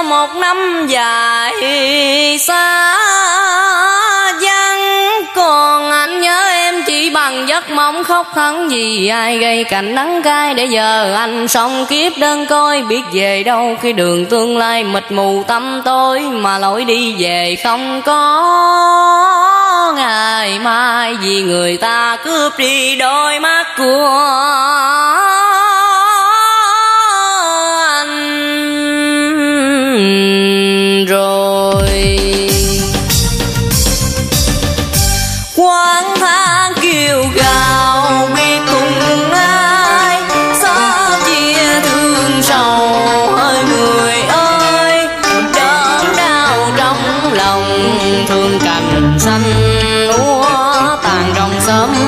một năm dài xa vắng, còn anh nhớ em chỉ bằng giấc mộng khóc thẫn vì ai gây cảnh đắng cay. Để giờ anh sống kiếp đơn côi, biết về đâu khi đường tương lai mịt mù tăm tối, mà lối đi về không có ngày mai, vì người ta cướp đi đôi mắt của anh rồi. Quán tháng kêu gào biết cùng ai, xa chia thương sầu ơi người ơi. Đớn đau trong lòng thương cành xanh úa tàn trong sớm